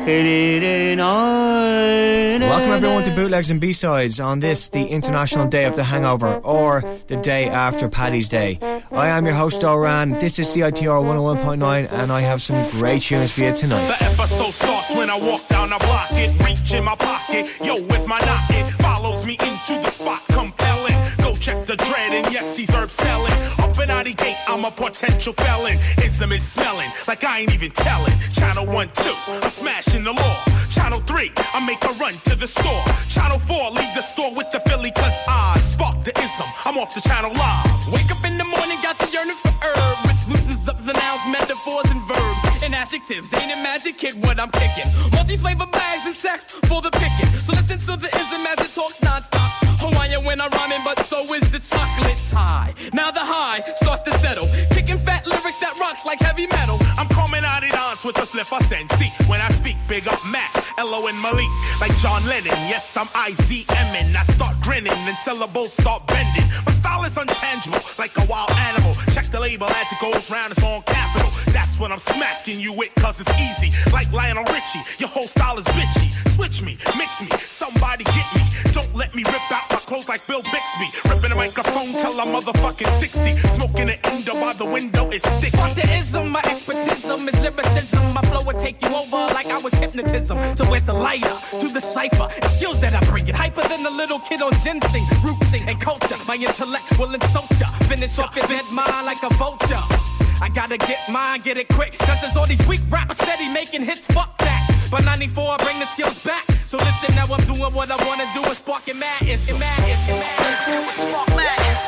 Welcome everyone to Bootlegs and B-Sides on this, the International Day of the Hangover, or the day after Paddy's Day. I am your host, Doran. This is CITR 101.9, and I have some great tunes for you tonight. The episode starts when I walk down the block. It reach in my pocket. Yo, where's my knot? It follows me into the spot, compelling. Go check the dread, and yes, he's herb selling. Up and out the gate, I'm a potential felon. Ism is smelling like I ain't even telling. Channel 1, 2, I'm smashing the law. Channel 3, I make a run to the store. Channel 4, leave the store with the Philly, cause I spark the ism. I'm off the channel live. Wake up in the morning, got the yearning for herb, which loosens up the nouns, metaphors, and verbs. And adjectives, ain't it magic, kid, what I'm kicking? Multi-flavor bags and sex for the picking. So listen to the ism as it talks non-stop. Hawaiian when I'm rhyming, but so is the chocolate tie. Now the high starts to settle, kicking fat lyrics that rocks like heavy metal. I'm coming out of dance with a slip of sensi. When I speak, big up Mac, Elo and Malik, like John Lennon. Yes, I'm IZMing. I start grinning and syllables start bending. My style is untangible, like a wild animal. Check the label as it goes round, it's on capital. That's what I'm smacking you with, cause it's easy. Like Lionel Richie, your whole style is bitchy. Switch me, mix me, somebody get me. Don't let me rip out my clothes like Bill Bixby. Ripping the microphone till I'm motherfucking 60. Smoking an endo by the window is sticky. What the ism, my expertism is lyricism. My flow will take you over like I was hypnotism. So where's the lighter to the cipher? It's skills that I bring it. Hyper than a little kid on ginseng. Rootsing and culture. My intellect will insult ya. Finish off your dead mind like a vulture. I gotta get mine, get it quick. Cause there's all these weak rappers steady making hits. Fuck that. By 94, I bring the skills back. So listen, now I'm doing what I wanna do and sparking madness. Spark madness. Spark madness.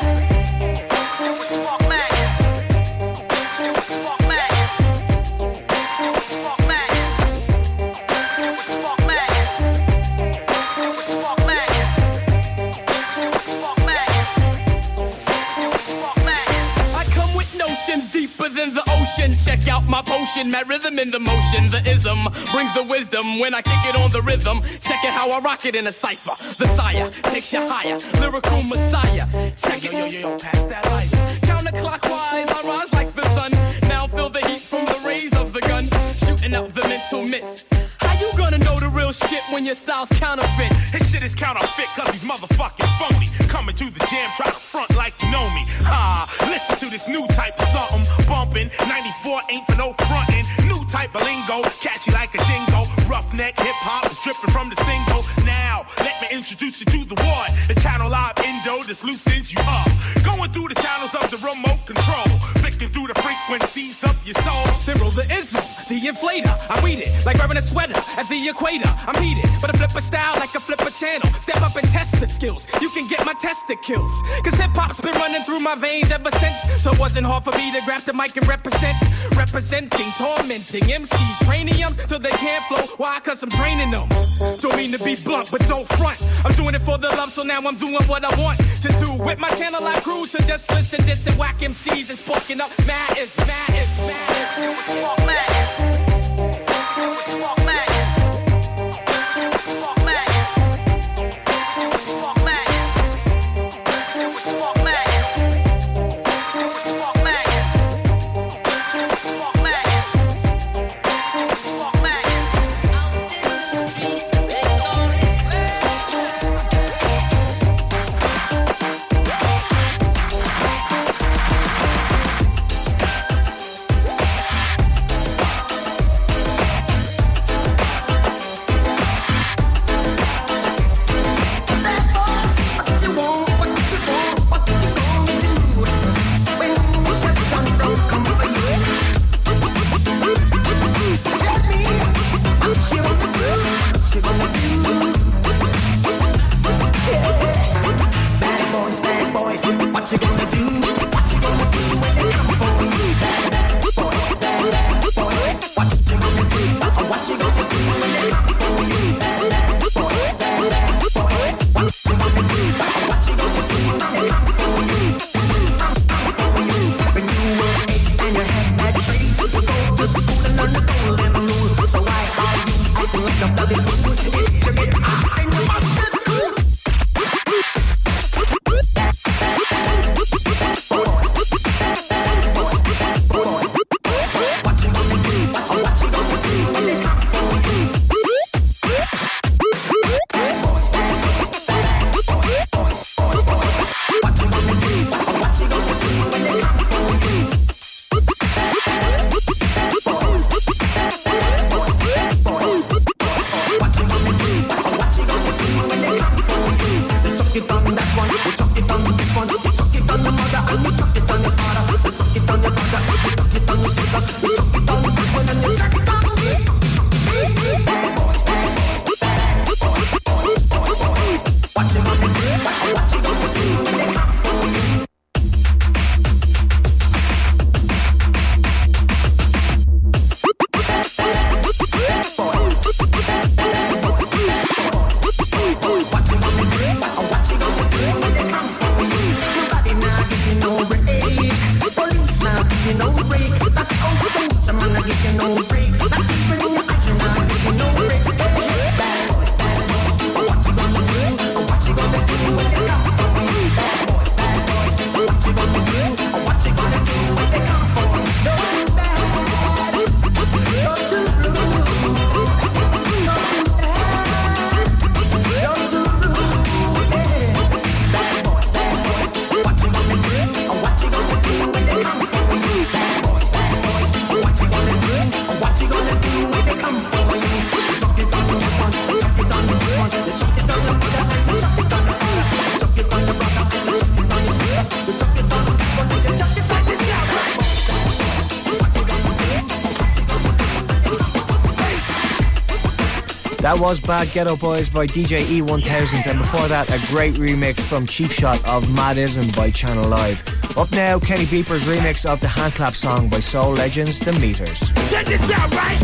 Spark madness. Spark madness. Spark madness. Spark madness. Spark madness. Spark madness. I come with notions deeper than the ocean. Check out my potion, my rhythm in the motion. The ism brings the wisdom when I kick it on the rhythm. Check it how I rock it in a cipher. The sire takes you higher, lyrical messiah. Check it, yo, pass that light. Counterclockwise, I rise like the sun. Now feel the heat from the rays of the gun, shooting out the mental mist. How you gonna know the real shit when your style's counterfeit? His shit is counterfeit cause he's motherfucking phony. Coming to the jam, try to front like you know me. Listen to this new type of something. Bumping, 94 ain't for no frontin'. New type of lingo, catchy like a jingo. Roughneck hip-hop is dripping from the single. Now, let me introduce you to the one. The channel live endo, this loosens you up. Going through the channels of the remote control. Flicking through the frequencies of your soul. Then roll the ism, the inflator. I read it like wearing a sweater at the equator. I'm heated, but I flip a style like a flipper channel. Step up and test the skills. You can get my testicles. Cause hip-hop's been running through my veins ever since. So it wasn't hard for me to grab the mic and represent. Representing, tormenting MCs, craniums till they can't flow. Why? Cause I'm draining them. Don't mean to be blunt, but don't front. I'm doing it for the love, so now I'm doing what I want to do. With my channel I cruise, so just listen, this and whack MCs is sparking up. Madness. Spark madness. Spark madness. Spark madness. Spark madness. Spark madness. Spark madness. Spark madness. Spark madness. That was Bad Ghetto Boys by DJ E1000, and before that a great remix from Cheap Shot of Madism by Channel Live. Up now, Kenny Beeper's remix of the Handclap song by soul legends The Meters. Check this out, right?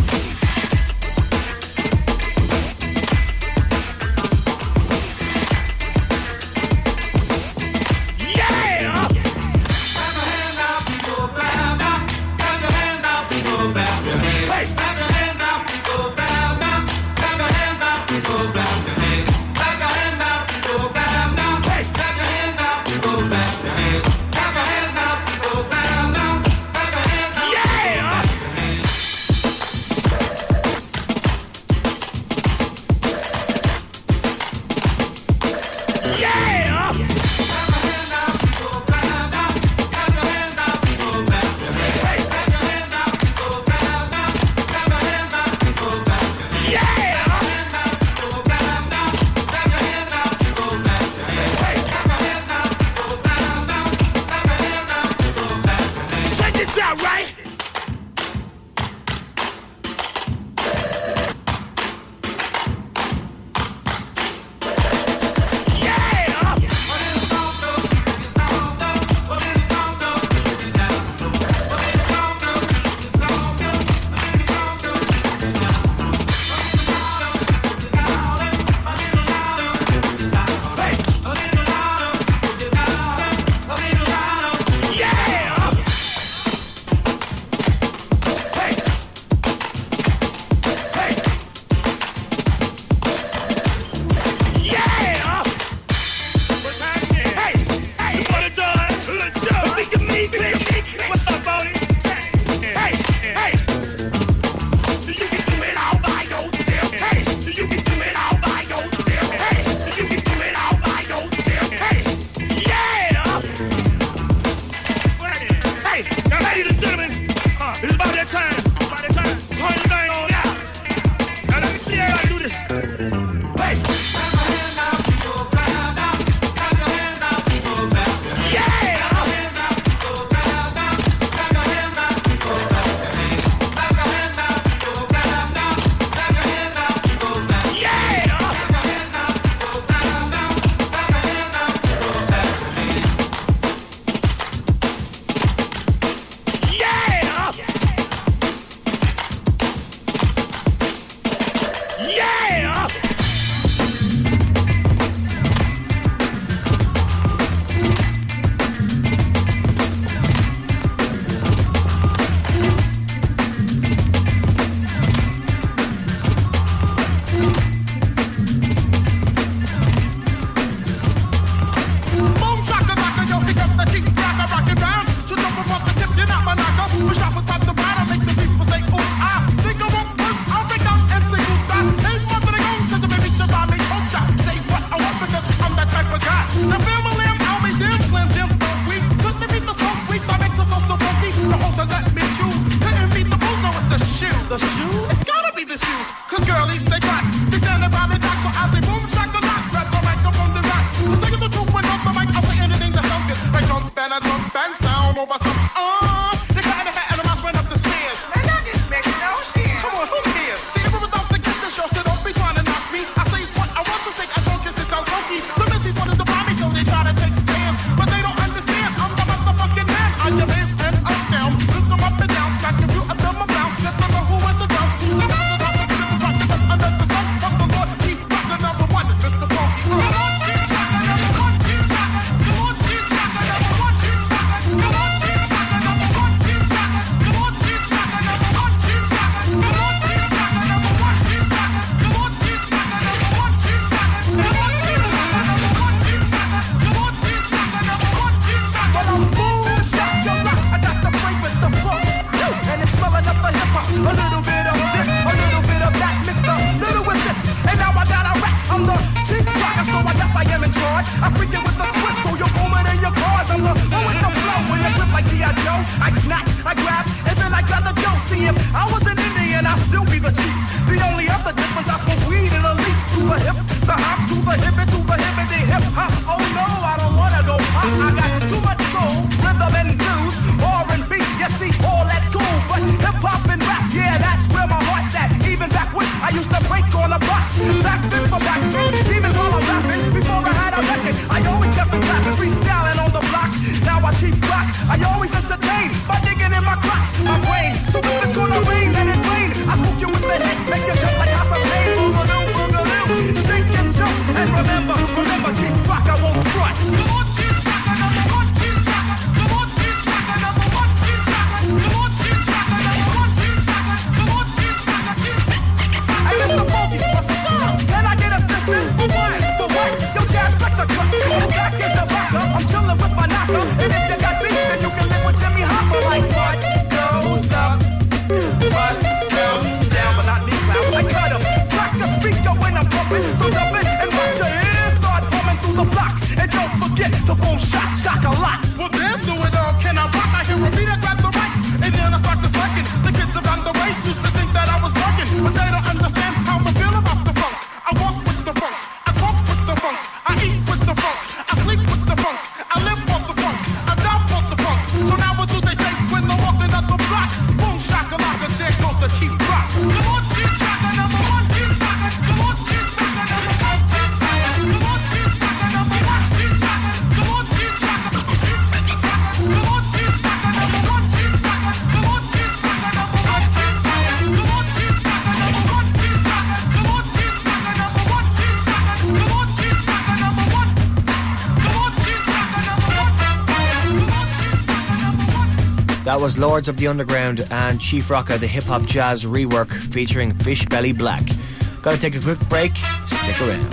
That was Lords of the Underground and Chief Rocka, the hip-hop jazz rework featuring Fish Belly Black. Gotta take a quick break, stick around.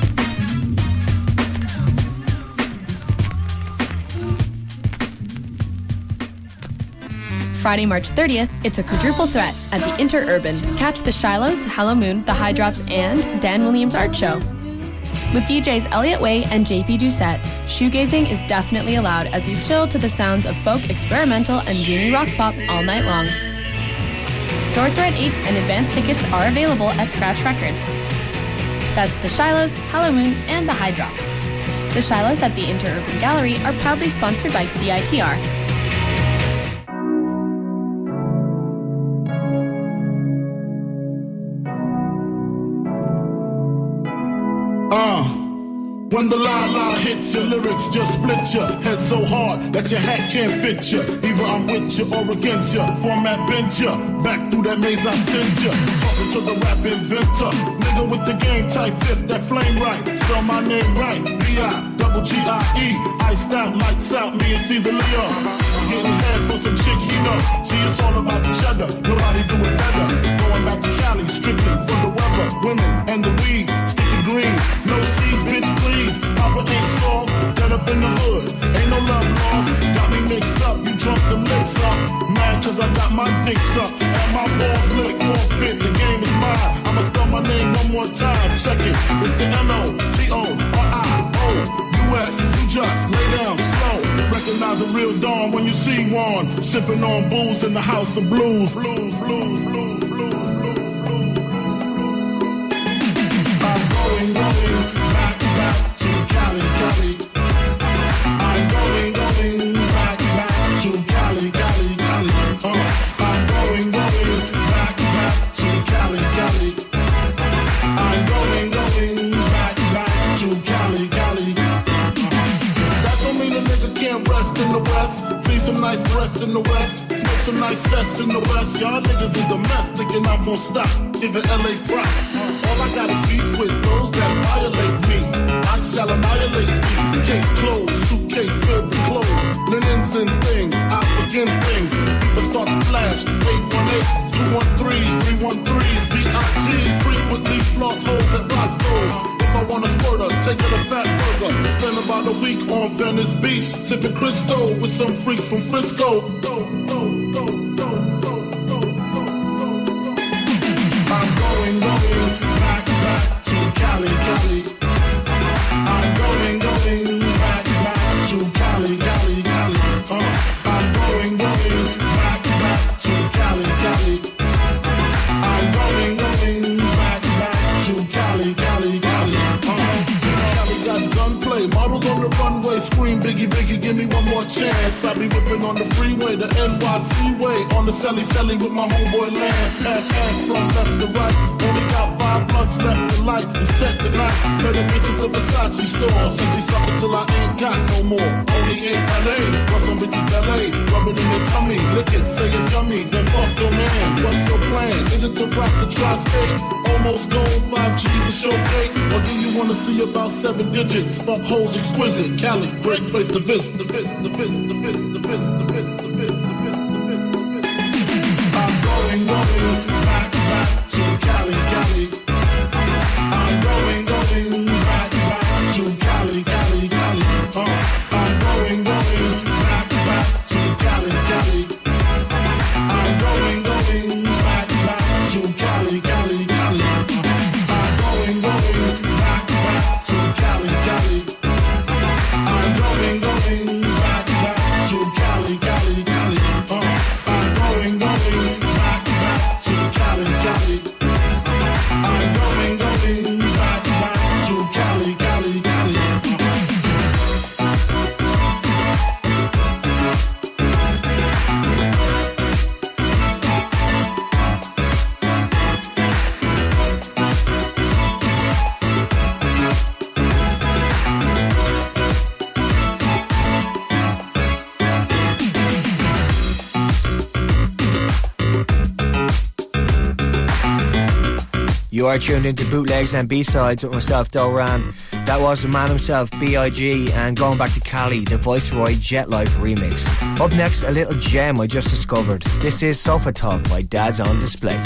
Friday, March 30th, it's a quadruple threat at the Interurban. Catch the Shilohs, Hello Moon, the High Drops, and Dan Williams Art Show. With DJs Elliot Way and JP Doucette, shoegazing is definitely allowed as you chill to the sounds of folk, experimental, and dreamy rock pop all night long. Doors are at 8 and advance tickets are available at Scratch Records. That's the Shilohs, Hello Moon, and the High Drops. The Shilohs at the Interurban Gallery are proudly sponsored by CITR. When the la-la hits your lyrics, just split your head so hard that your hat can't fit you. Either I'm with you or against you. Format bend you, back through that maze I send you. Talking to the rap inventor, nigga with the game type fifth, that flame right. Spell my name right, B-I-double-G-I-E. Iced out, lights out, me and Caesar Leo. Getting head for some chick he know. See, it's all about the cheddar, nobody do it better. Going back to Cali, strictly for the weather, women and the weed, sticky green. No seeds, bitch, please. Papa ain't soft, dead up in the hood. Ain't no love lost, got me mixed up. You drunk them licks up, mad cause I got my dick sucked. And my balls lick, forfeit, the game is mine. I'ma spell my name one more time, check it. It's the M-O-T-O-R-I-O-U-S. You just lay down slow. Recognize a real dawn when you see one. Sipping on booze in the house of blues. Blues, blues, blues, blues, blues. I'm going back to Cali, Cali. I'm going back to Cali, Cali, Cali. I'm going back to Cali, Cali. I'm going back to Cali, Cali. That don't mean a nigga can't rest in the West. See some nice breasts in the West. Smoke some nice sets in the West. Y'all niggas is a mess, thinking I'm gon' stop. Even LA prop. All I got is beef with those that violate me. I shall annihilate thee. Case closed, suitcase filled with clothes. Linens and things, I begin things. People start to flash. 818-213s, 313s, B.I.G. Frequently floss holes at Roscoe's. If I want a squirter, take it a fat burger. Spend about a week on Venice Beach, sipping Crisco with some freaks from Frisco. I'm going back to Cali, Cali. I'm going back to Cali, Cali, Cali. I'm going back to Cali, Cali. I'm going back to Cali, Cali, Cali. Cali got gunplay, models on the runway, scream Biggie, Biggie, give me one more chance. I be whipping on the freeway, the NYC way, on the Sally Sally with my homeboy Lance. Pass from left to right, only got 5 blunts left to light. We set tonight, met a bitch at the Versace store. Since he suckin' till I ain't got no more. Only in LA, got some bitches LA, rub it in their tummy, lick it, say it's yummy, then fuck your man. What's your plan? Is it to rock the tri-state? Almost gold, 5 G's to show cake? Or do you wanna see about 7 digits? Fuck hoes exquisite, Cali, great place to visit. I'm going back to Cali, Cali. I'm going back to Cali, Cali, Cali. I'm going back to Cali, Cali. I'm going back to Cali, Cali, Cali. I'm going back to Cali, Cali. I'm going back to Cali, Cali, Cali. I'm going back to Cali, Cali. I'm going back to Cali, Cali, Cali. You are tuned into Bootlegs and B-Sides with myself, Doran. That was the man himself, B.I.G., and going back to Cali, the Viceroy Jet Life remix. Up next, a little gem I just discovered. This is Sofa Talk by Dad's on Display.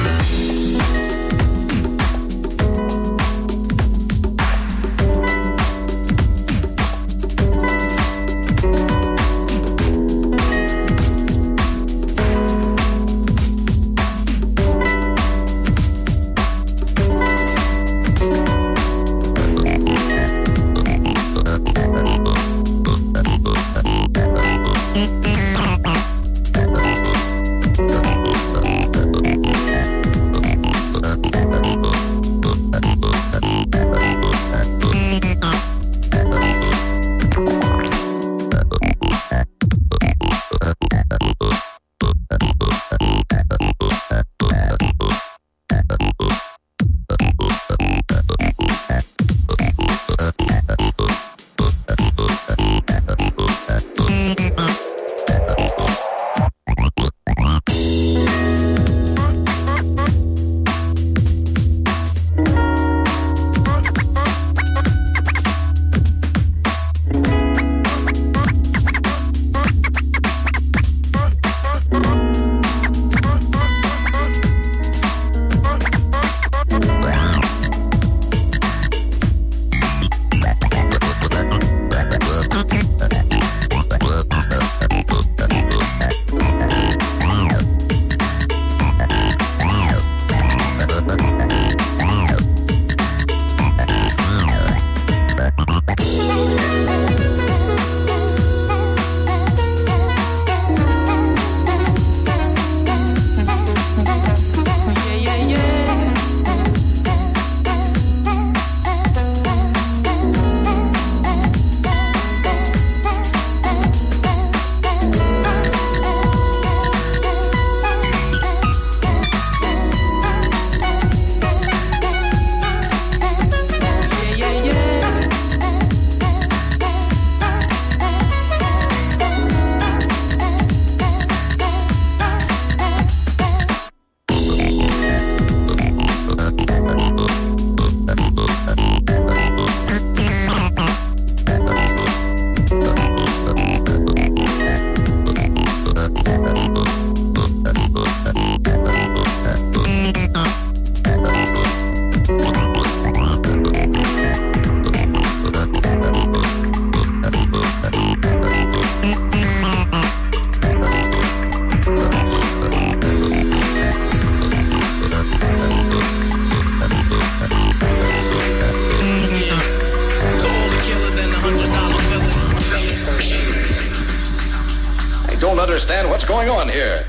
understand what's going on here.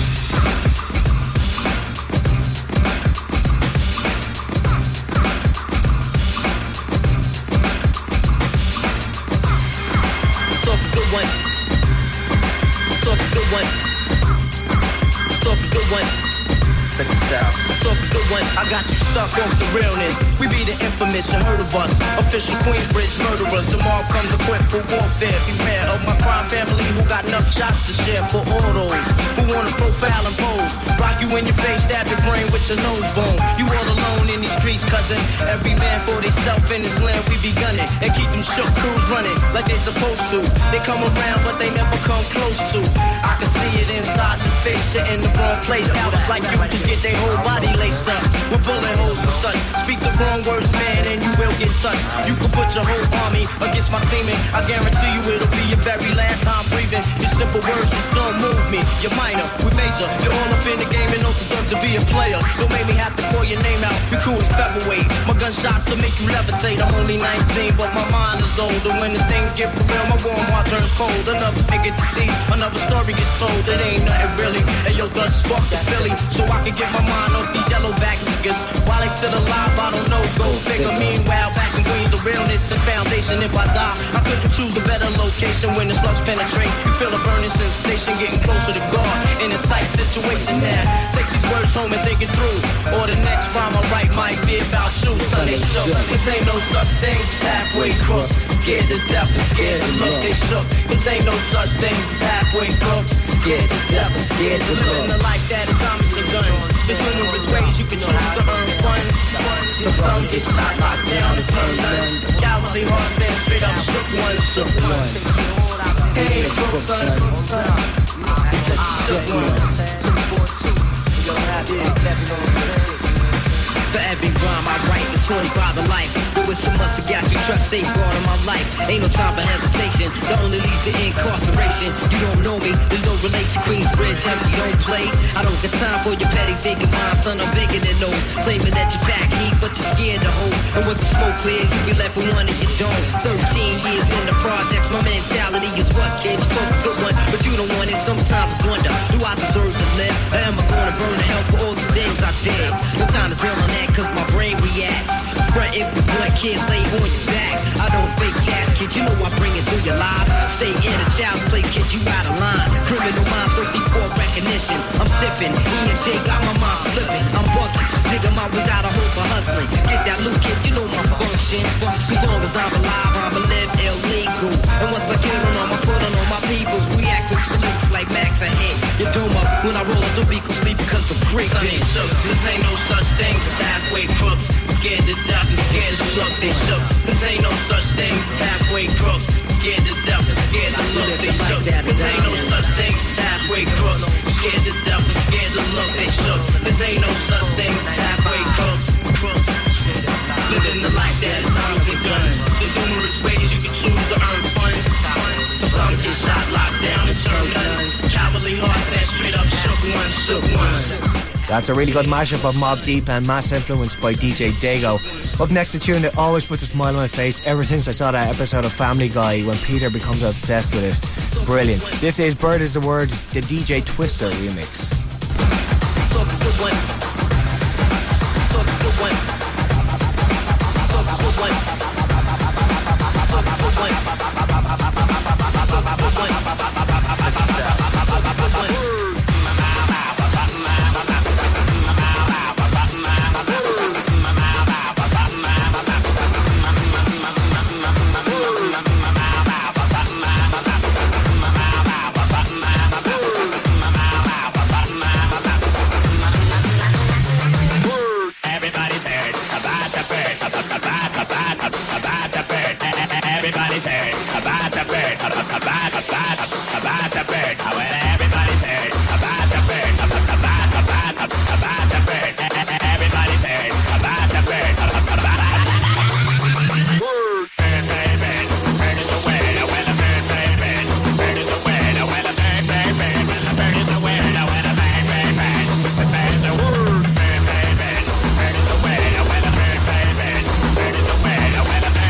Talk a good one. Talk a good one. Talk a good one. Check this out. Talk a good one. I got you stuck off the realness. We be the infamous, you heard of us. Official Queensbridge murderers. Tomorrow comes equipped for warfare. Beware of my crime family who got enough shots to share for all those who wanna profile and pose. Rock you in your face, stab your brain with your nose bone. You all alone in these streets, cousin. Every man for theyself in his land, we be gunning. And keep them shook crews running like they supposed to. They come around, but they never come close to. I can see it inside your face, you're in the wrong place. Cowards like you just get their whole body laced up with bullet holes and such. Speak the wrong words, man, and you will get touched. You can put your whole army against my team, and I guarantee you it'll be your very last time breathing. Your simple words just don't move me. You're minor, we major. You're all up in the game and don't deserve to be a player. Don't make me have to call your name out. Your crew is featherweight. My gunshots will make you levitate. I'm only 19, but my mind is older. When the things get for real, my warm heart turns cold. Another nigga to see, another story gets told. It ain't nothing really. And yo, guns spark the Philly, so I can get my mind off these yellow back niggas. While they still alive, I don't know. Go figure. Meanwhile, back in Queens, the realness and foundation. If I die, I couldn't choose a better location. When the slugs penetrate, you feel a burning sensation, getting closer to God. In a tight situation now, take these words home and think it through. Or the next rhyme I write might be about you. Son, they shook. This ain't no such thing as halfway crooks. Scared to death and scared to look. They shook. This ain't no such thing as halfway crooks. Scared to death and scared to look. Living the life that is diamonds and guns. There's numerous ways you can choose to earn funds. So some get shot, locked down, and turned none. Cowardly hearts stand straight up, shook one, shook one. Hey, Brooklyn, it's just shook one. 214, you'll have it. For every rhyme I write, it's 20 by the life. There was so much I keep trust safeguard in my life. Ain't no time for hesitation, that only leads to incarceration. You don't know me, there's no relation. Queensbridge, MC don't play. I don't got time for your petty thinking, my son, I'm bigger than those. Claiming that you back heat, but you're scared to hold. And when the smoke clears, you be left with one and you don't. 13 years in the projects, my mentality is what, kid? You talk a good one, but you don't want it. Sometimes I wonder, do I deserve to live? Or am I gonna burn to hell for all the things I did? No time to drill on that, cause my brain reacts. Front if you want, kids lay on your back. I don't fake jazz, kid, you know I bring it through your life. Stay in a child's place, kid, you out of line. Criminal minds thirsty for recognition. I'm sipping, E&J got my mind slipping. I'm bugging, nigga, my way out of hope for hustling. Get that loot, kid, you know my function. As long as I'm alive, I'ma live illegal. And once I get on my foot on all my people, react with lyrics like Max ahead. You dome up when I roll up the beat, sleep because of great things. This ain't no such thing as halfway crooks. Scared to death and scared to look, they shook. This ain't no such thing as halfway crooks. Scared to death and scared to look, they shook. This ain't no such thing as halfway crooks. Scared to death and scared to look, they shook. This ain't no such thing as halfway crooks. Living the life that is arms and guns. There's numerous ways you can choose to earn funds. Some get shot, locked down, and turned none. Cowardly hearts that straight up shook one, shook one. That's a really good mashup of Mobb Deep and Mass Influence by DJ Dago. Up next, a tune that always puts a smile on my face ever since I saw that episode of Family Guy when Peter becomes obsessed with it. Brilliant. This is Bird is the Word, the DJ Twister remix. Talk a good one. Talk a good one. Talk a good one. Talk a good one. Talk a good one. Everybody's heard about the bird, about the bird. Well, everybody's heard about the bird, about the bird. Everybody's heard about the bird, about bird is a word, well a bird is a word, well a bird is a word, well a bird is a word, well a bird is a word, bird is a word, well a bird is a word, well a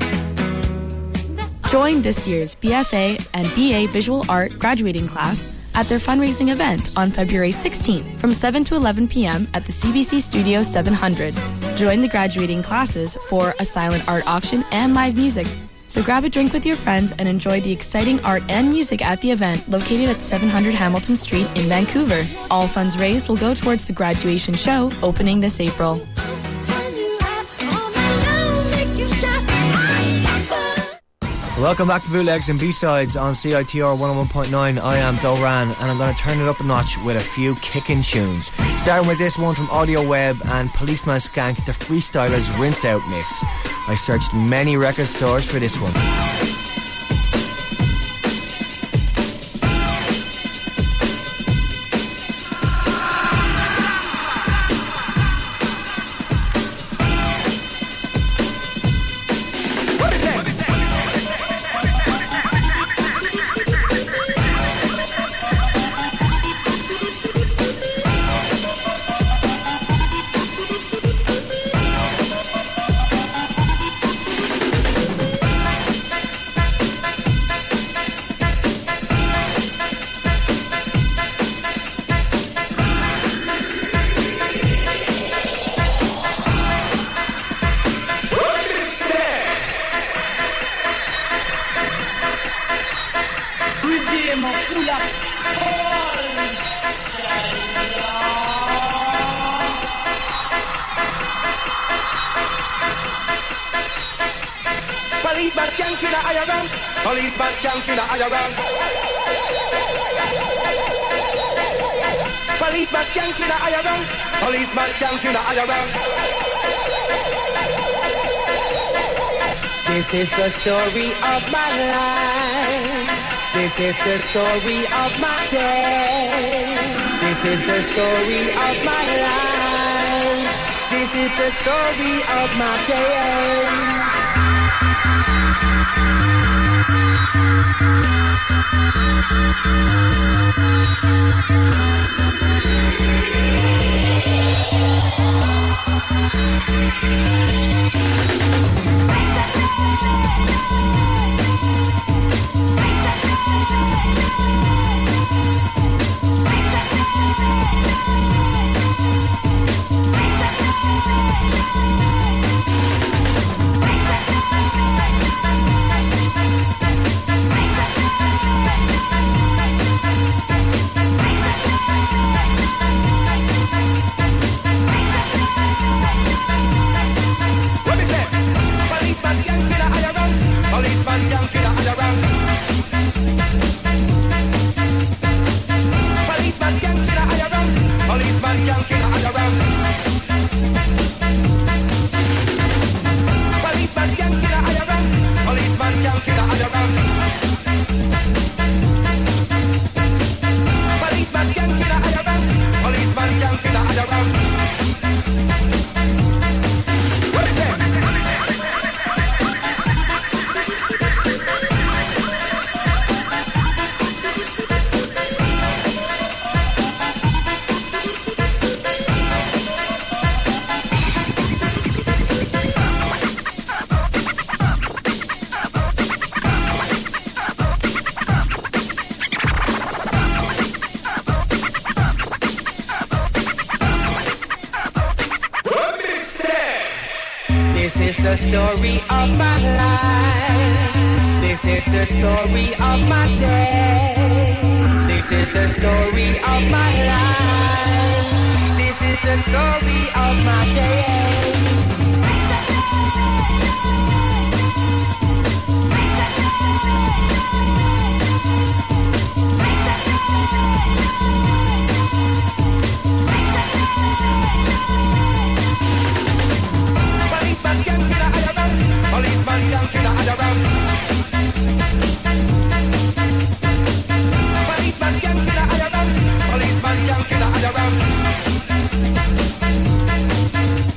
Join this year's BFA and BA Visual Art graduating class at their fundraising event on February 16th from 7 to 11 p.m. at the CBC Studio 700. Join the graduating classes for a silent art auction and live music. So grab a drink with your friends and enjoy the exciting art and music at the event located at 700 Hamilton Street in Vancouver. All funds raised will go towards the graduation show opening this April. Welcome back to Bootlegs and B-Sides on CITR 101.9. I am Doran and I'm going to turn it up a notch with a few kicking tunes. Starting with this one from Audio Web and Policeman Skank, the Freestylers Rinse Out Mix. I searched many record stores for this one. This is the story of my life. This is the story of my day. This is the story of my life. This is the story of my day. The story of my life. This is the story of my day. This is the story of my life. This is the story of my day. Policeman,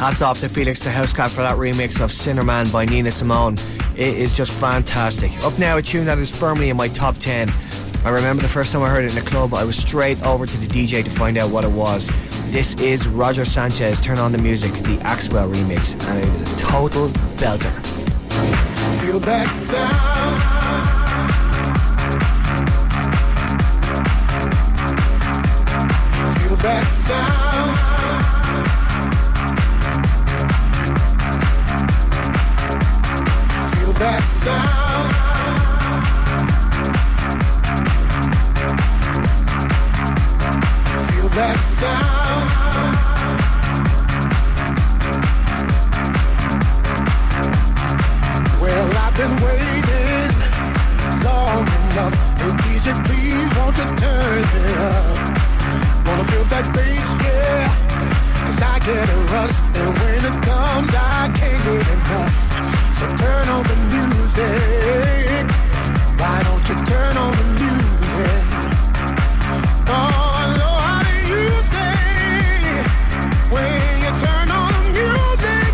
Hats off to Felix the Housecat for that remix of Sinnerman by Nina Simone. It is just fantastic. Up now, a tune that is firmly in my top 10. I remember the first time I heard it in a club, I was straight over to the DJ to find out what it was. This is Roger Sanchez, Turn On The Music, the Axwell remix, and it is a total belter. Feel that sound. Feel that sound. Feel that sound. Feel that sound. Well, I've been waiting long enough. And DJ, please won't you turn it up? Wanna feel that bass, yeah. 'Cause I get a rush, and when it comes, I can't get enough. So turn on the music. Why don't you turn on the music? Oh, Lord, how do you think when you turn on the music,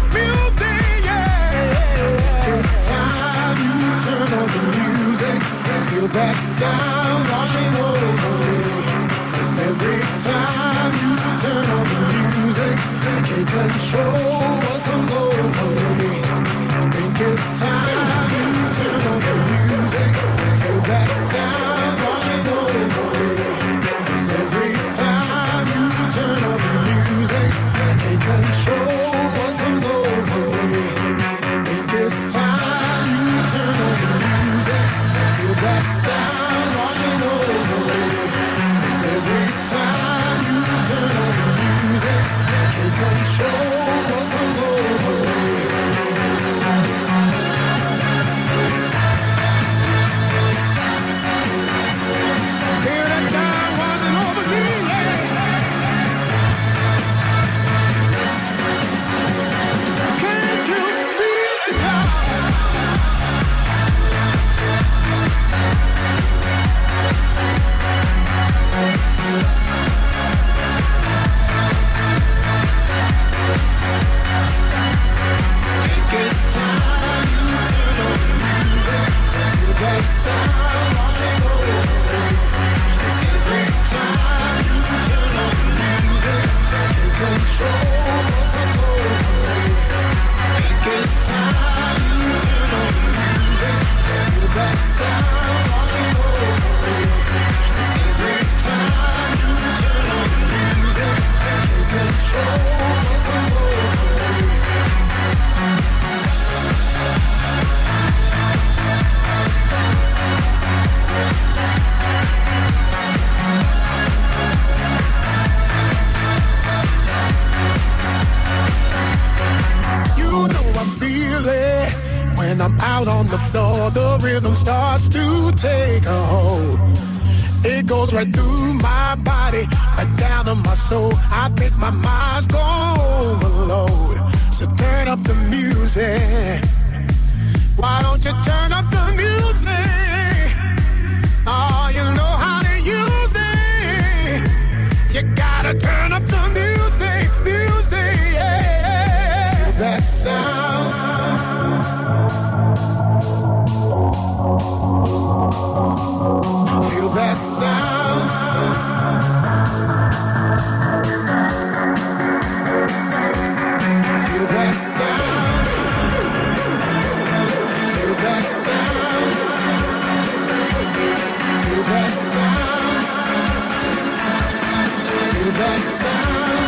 yeah? It's time you turn on the music. Feel that sound washing over me. 'Cause every time you turn on the music, I can't control what comes over me. Think it's time you turn on the music. Feel that sound washing over me. 'Cause every time you turn on the music, I can't control what comes over me. Think it's time you turn on the music. Feel that sound washing over me. 'Cause every time you turn on the music, I can't control what comes over me. Feel that sound washing over me, yeah. Can't you feel the love? It's time you turn on the music. Feel that sound washing over me. 'Cause every time you turn on the music, I can't control what comes over me. It's time you turn on the music. Feel that sound washing over me. 'Cause every time you turn on the music, I can't control what comes over me. You know I feel it when I'm out on the floor. The rhythm starts to take a hold. It goes right through my body, right down to my soul. I think my mind's gone overload. So turn up the music. Why don't you turn up the music? Oh, you know how to use it. You gotta turn up the music, yeah. Feel that sound. Feel that sound. Feel that sound. Feel that sound. Feel that sound. Feel that sound.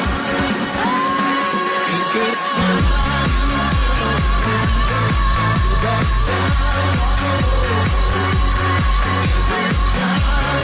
Think it's time. Feel that sound. Every time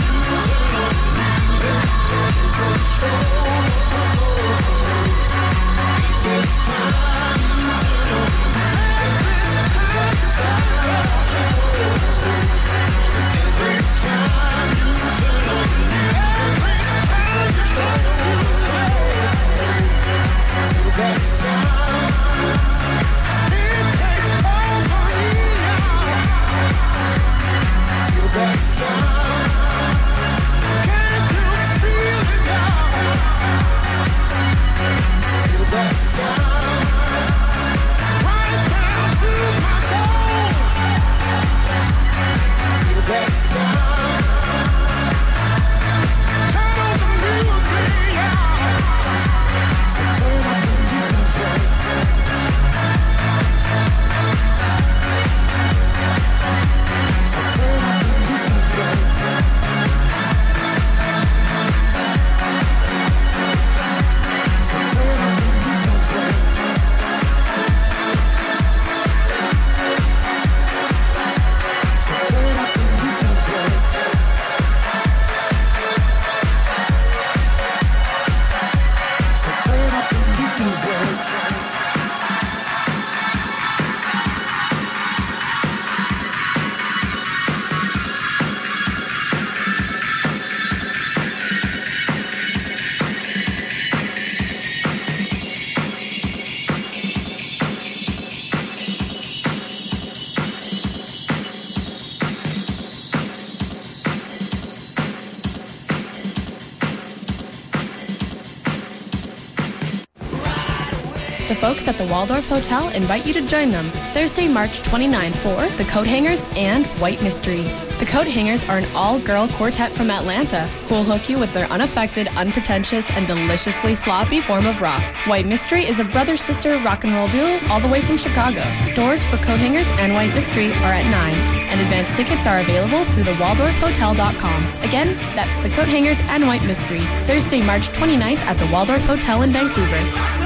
The folks at the Waldorf Hotel invite you to join them Thursday, March 29 for The Coat Hangers and White Mystery. The Coat Hangers are an all-girl quartet from Atlanta who will hook you with their unaffected, unpretentious, and deliciously sloppy form of rock. White Mystery is a brother-sister rock and roll duo all the way from Chicago. Doors for Coat Hangers and White Mystery are at 9, and advance tickets are available through the WaldorfHotel.com. Again, that's The Coat Hangers and White Mystery, Thursday, March 29th at the Waldorf Hotel in Vancouver.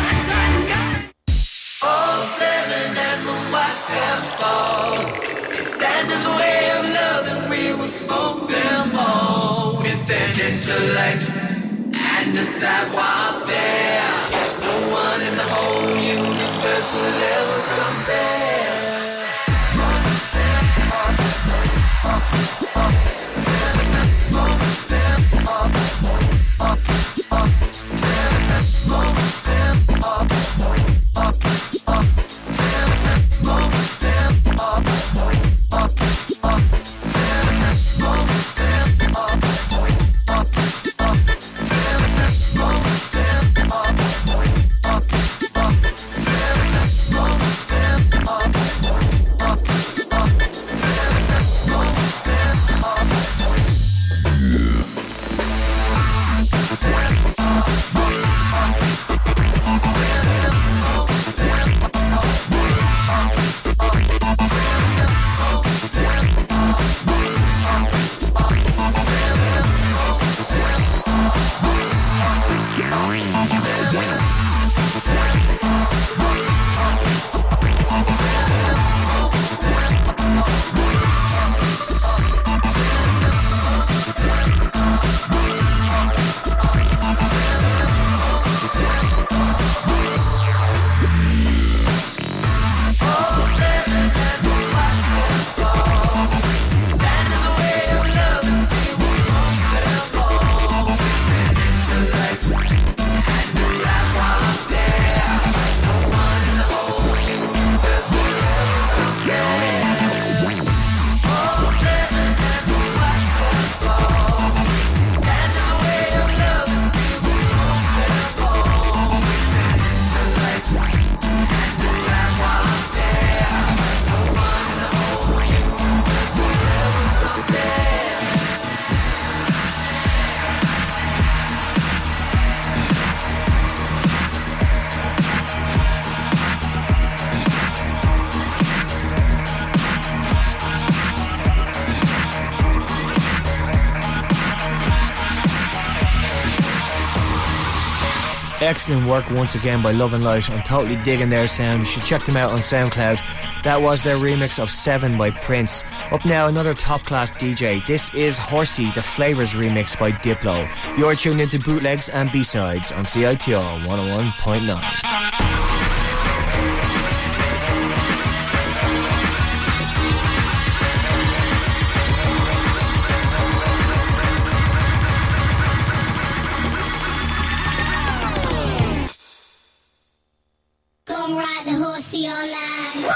All seven and we'll watch them fall. They stand in the way of love and we will smoke them all. With an intellect and a savoir-faire, no one in the whole universe will ever compare. Excellent work once again by Love and Light. I'm totally digging their sound. You should check them out on SoundCloud. That was their remix of 7 by Prince. Up now, another top-class DJ. This is Horsey, the Flavors remix by Diplo. You're tuned into Bootlegs and B-Sides on CITR 101.9. Ride the horsey online.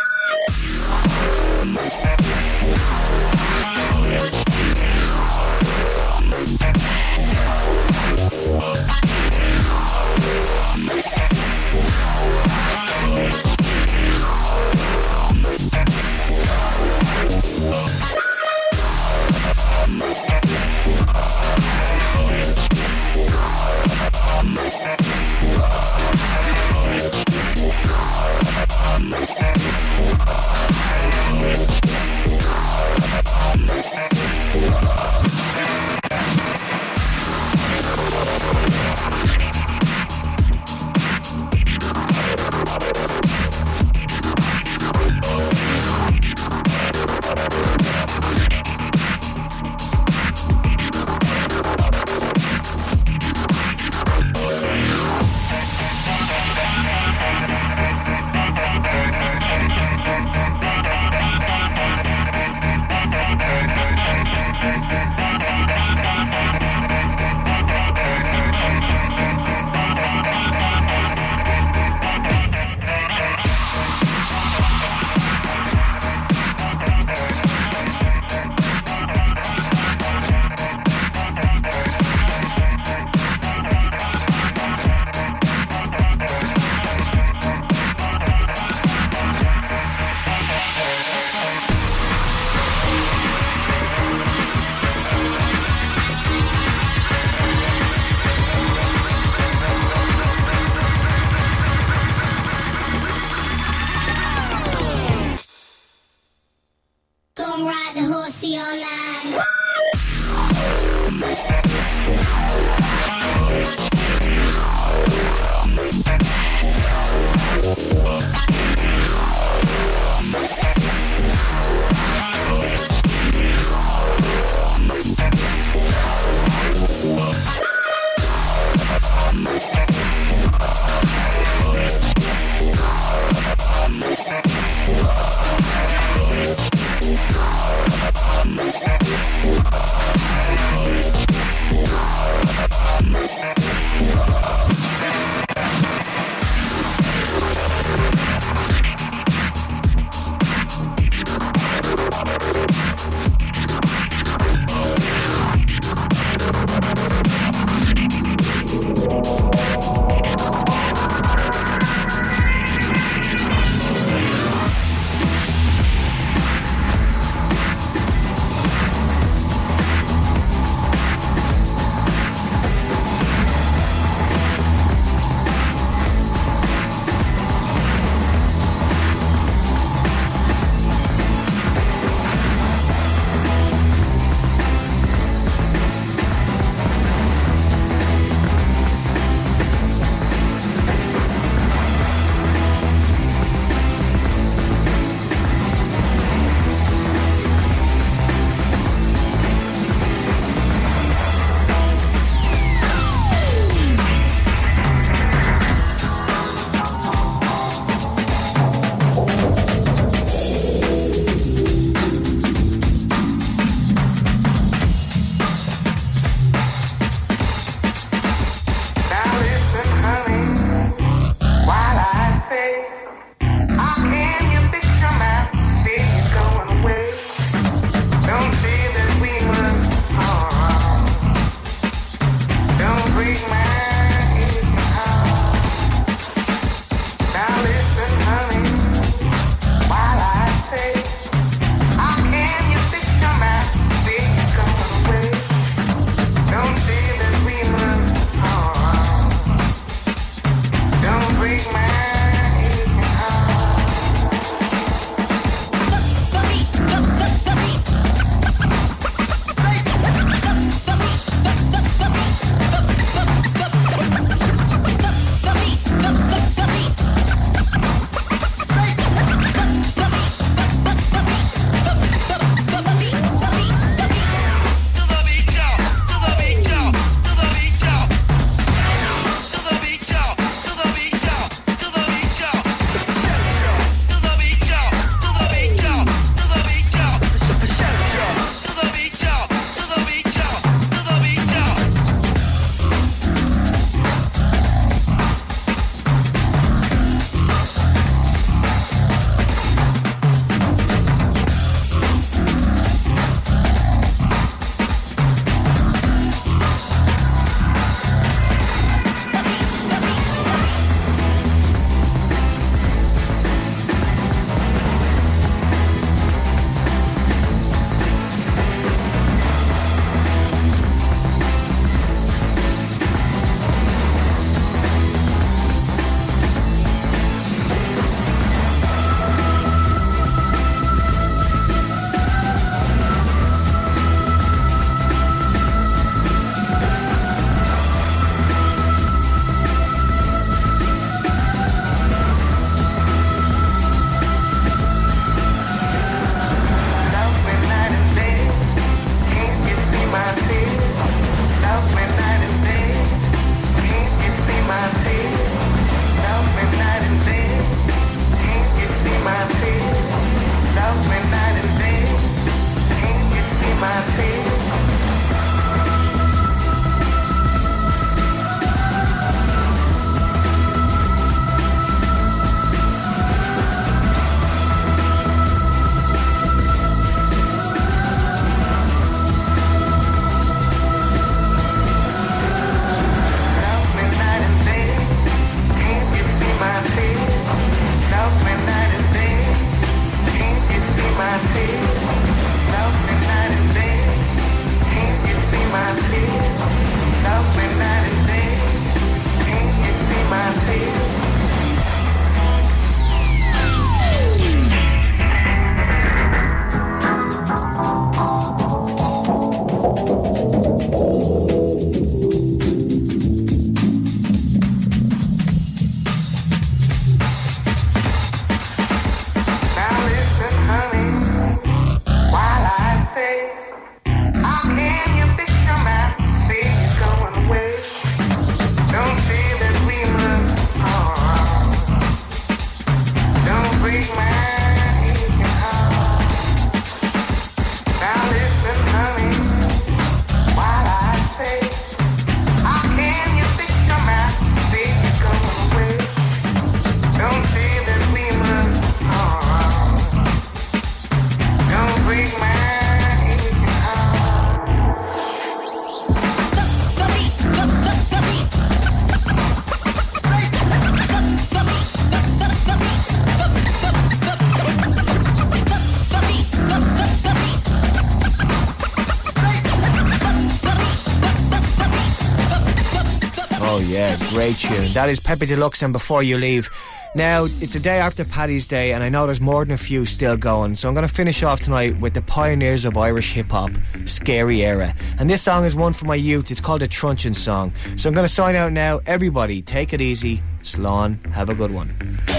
Oh yeah, great tune. That is Pepe Deluxe and Before You Leave. Now, it's the day after Paddy's Day, and I know there's more than a few still going, so I'm going to finish off tonight with the pioneers of Irish hip-hop, Scary Era. And this song is one from my youth. It's called a Truncheon song. So I'm going to sign out now. Everybody, take it easy. Slán, have a good one.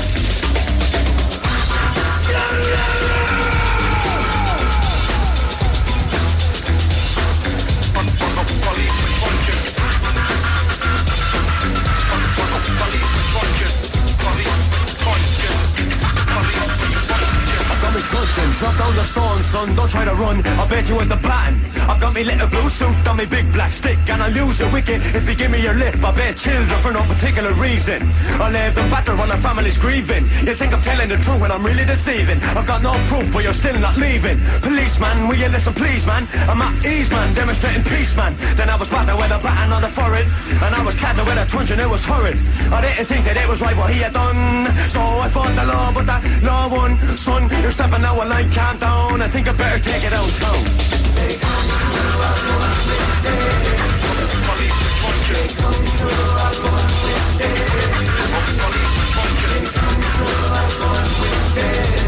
Drop down the stone, son, don't try to run, I'll bet you with the baton. I've got me little blue suit on me big black stick, and I'll use your wicket if you give me your lip. I bet children for no particular reason. I'll leave them battered when their family's grieving. You think I'm telling the truth when I'm really deceiving. I've got no proof, but you're still not leaving. Policeman, will you listen please, man? I'm at ease, man, demonstrating peace, man. Then I was battered with a baton on the forehead, and I was catted with a truncheon, it was horrid. I didn't think that it was right what he had done, so I fought the law, but that law won. Son, you're stepping out a line, calm down. I think I better take it out town. They come to one with day. They come to one with day. They come to one with day.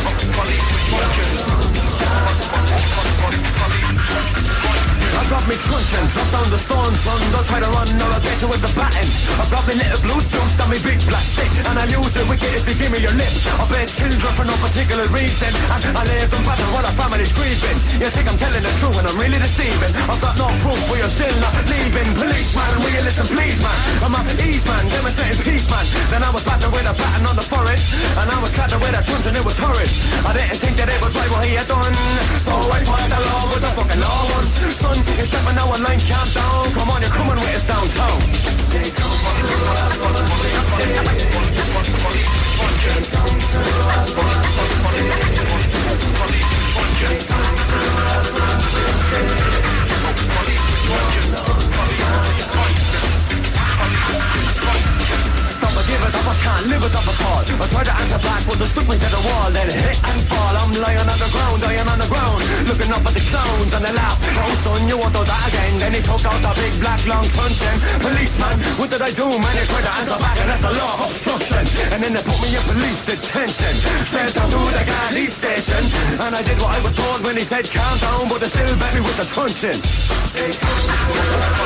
I got me truncheon, drop down the stone, son. Don't try to run or I'll get you with the baton. I got me little blue suit on me big black stick, and I'll use it wicked if you give me your lip. I bet children for no particular reason, and I leave them battered while our family's grieving. You think I'm telling the truth when I'm really deceiving. I've got no proof, but you're still not leaving. Policeman, will you listen please, man? I'm at ease, man, demonstrating peace, man. Then I was battered with a baton on the forehead, and I was catted with a truncheon, it was horrid. I didn't think that it was right what he had done, so I fought the law with the fucking law one. Son, you're stepping out a line, calm down. Come on, you're coming with us downtown. They come Stop, I give it up, I can't live it up at all. I tried to answer back, but they stuck me to the wall. Then hit and fall, I'm lying on the ground, looking up at the clowns and they laugh. Oh son, you want to do that again? Then he took out the big black long truncheon. Policeman, what did I do, man? They tried to answer back and that's a law of obstruction. And then they put me in police detention, straight down to the Gardaí station. And I did what I was told when he said calm down, but they still bet me with the truncheon. They